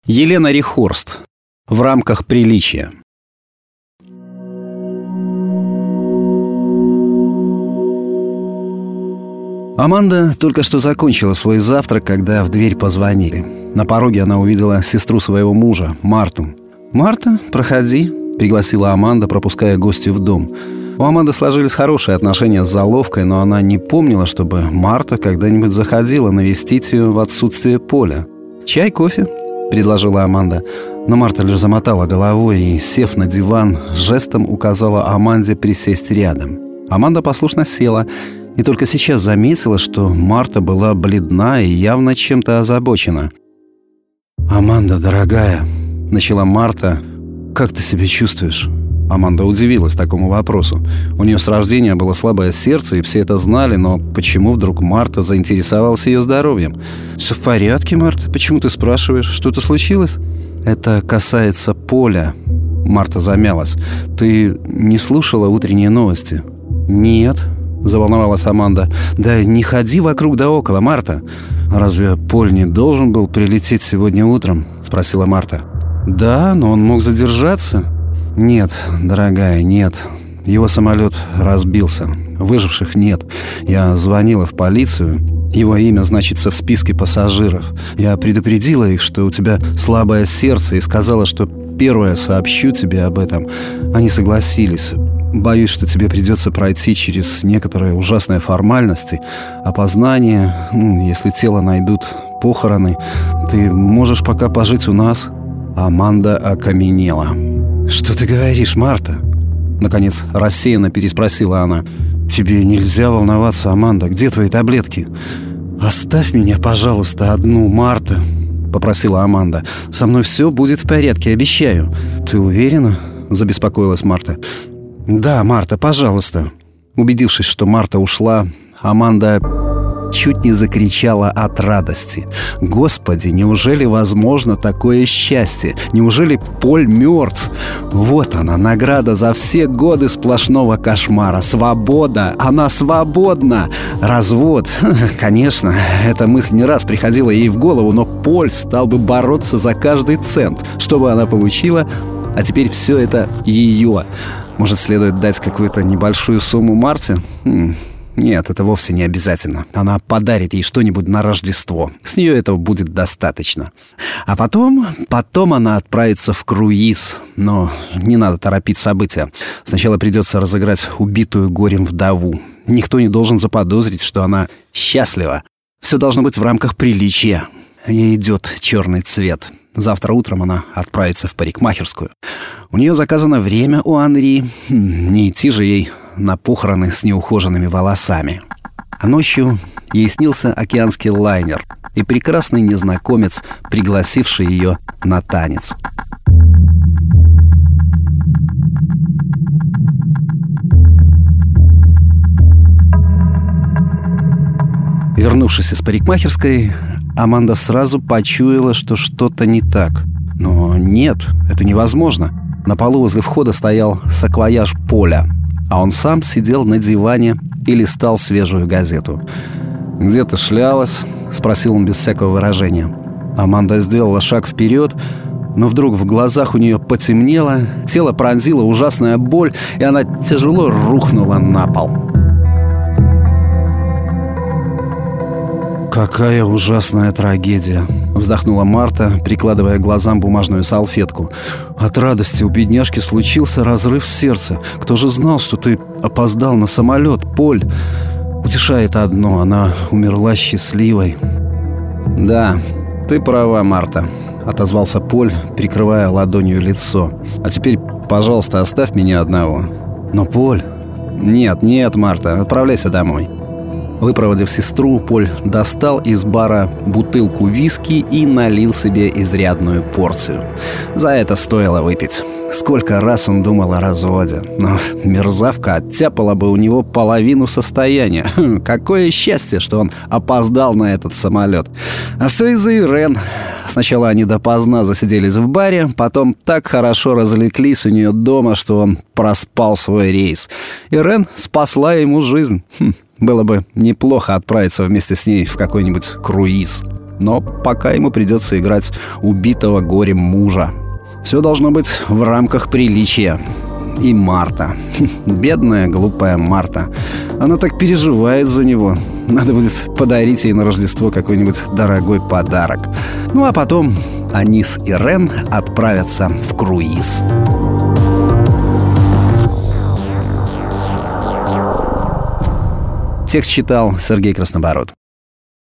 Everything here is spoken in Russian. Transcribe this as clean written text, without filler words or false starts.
Елена Рихорст. В рамках приличия. Аманда только что закончила свой завтрак, когда в дверь позвонили. На пороге она увидела сестру своего мужа, Марту. «Марта, проходи», — пригласила Аманда, пропуская гостью в дом. У Аманды сложились хорошие отношения с заловкой, но она не помнила, чтобы Марта когда-нибудь заходила навестить ее в отсутствие Поля. «Чай, кофе?» — предложила Аманда. Но Марта лишь замотала головой и, сев на диван, жестом указала Аманде присесть рядом. Аманда послушно села и только сейчас заметила, что Марта была бледна и явно чем-то озабочена. «Аманда, дорогая», — начала Марта, — «как ты себя чувствуешь?» Аманда удивилась такому вопросу. У нее с рождения было слабое сердце, и все это знали, но почему вдруг Марта заинтересовалась ее здоровьем? «Все в порядке, Марта? Почему ты спрашиваешь? Что-то случилось?» «Это касается Поля». Марта замялась. «Ты не слушала утренние новости?» «Нет», — заволновалась Аманда. «Да не ходи вокруг да около, Марта». «Разве Поль не должен был прилететь сегодня утром?» — спросила Марта. «Да, но он мог задержаться». «Нет, дорогая, нет. Его самолет разбился. Выживших нет. Я звонила в полицию. Его имя значится в списке пассажиров. Я предупредила их, что у тебя слабое сердце, и сказала, что первое сообщу тебе об этом. Они согласились. Боюсь, что тебе придется пройти через некоторые ужасные формальности, опознание, если тело найдут, похороны. Ты можешь пока пожить у нас». Аманда окаменела. «Что ты говоришь, Марта?» Наконец рассеянно переспросила она. «Тебе нельзя волноваться, Аманда. Где твои таблетки?» «Оставь меня, пожалуйста, одну, Марта», — попросила Аманда. «Со мной все будет в порядке, обещаю». «Ты уверена?» — забеспокоилась Марта. «Да, Марта, пожалуйста». Убедившись, что Марта ушла, Аманда чуть не закричала от радости. «Господи, неужели возможно такое счастье? Неужели Поль мертв? Вот она, награда за все годы сплошного кошмара. Свобода! Она свободна! Развод! Конечно, эта мысль не раз приходила ей в голову, но Поль стал бы бороться за каждый цент, чтобы она получила, а теперь все это ее. Может, следует дать какую-то небольшую сумму Марте? Нет, это вовсе не обязательно. Она подарит ей что-нибудь на Рождество. С нее этого будет достаточно. А потом она отправится в круиз. Но не надо торопить события. Сначала придется разыграть убитую горем вдову. Никто не должен заподозрить, что она счастлива. Все должно быть в рамках приличия. Ей идет черный цвет. Завтра утром она отправится в парикмахерскую. У нее заказано время у Анри. Не идти же ей на похороны с неухоженными волосами. А ночью ей снился океанский лайнер и прекрасный незнакомец, пригласивший ее на танец. Вернувшись из парикмахерской, Аманда сразу почуяла, что что-то не так. Но нет, это невозможно. На полу возле входа стоял саквояж Поля, а он сам сидел на диване и листал свежую газету. «Где ты шлялась?» — спросил он без всякого выражения. Аманда сделала шаг вперед, но вдруг в глазах у нее потемнело, тело пронзила ужасная боль, и она тяжело рухнула на пол. «Какая ужасная трагедия!» — вздохнула Марта, прикладывая к глазам бумажную салфетку. «От радости у бедняжки случился разрыв сердца. Кто же знал, что ты опоздал на самолет, Поль? Утешает одно — она умерла счастливой». «Да, ты права, Марта», — отозвался Поль, прикрывая ладонью лицо. «А теперь, пожалуйста, оставь меня одного». «Но, Поль...» «Нет, Марта, отправляйся домой». Выпроводив сестру, Поль достал из бара бутылку виски и налил себе изрядную порцию. За это стоило выпить. Сколько раз он думал о разводе. Но мерзавка оттяпала бы у него половину состояния. Какое счастье, что он опоздал на этот самолет. А все из-за Ирен. Сначала они допоздна засиделись в баре, потом так хорошо развлеклись у нее дома, что он проспал свой рейс. Ирен спасла ему жизнь. Было бы неплохо отправиться вместе с ней в какой-нибудь круиз. Но пока ему придется играть убитого горем мужа. Все должно быть в рамках приличия. И Марта. Бедная, глупая Марта. Она так переживает за него. Надо будет подарить ей на Рождество какой-нибудь дорогой подарок. Ну а потом они с Ирен отправятся в круиз. Текст читал Сергей Краснобород.